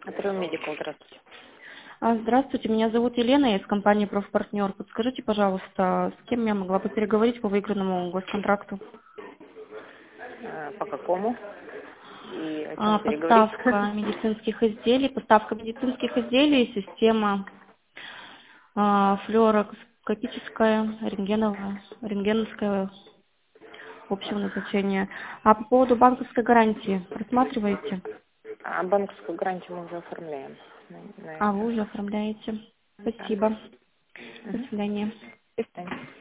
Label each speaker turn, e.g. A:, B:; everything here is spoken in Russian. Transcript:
A: Atrium Medical, здравствуйте.
B: Здравствуйте, меня зовут Елена, я из компании «Профпартнер». Подскажите, пожалуйста, с кем я могла бы переговорить по выигранному госконтракту?
A: По какому? И о чем переговорить?
B: Поставка медицинских изделий, система флюороскопическая, рентгеновская общего назначения. А по поводу банковской гарантии рассматриваете?
A: А банковскую гарантию мы уже оформляем,
B: Вы
A: наверное.
B: уже оформляете.
A: Да.
B: Спасибо. До
A: Мгм.
B: свидания.
A: До свидания.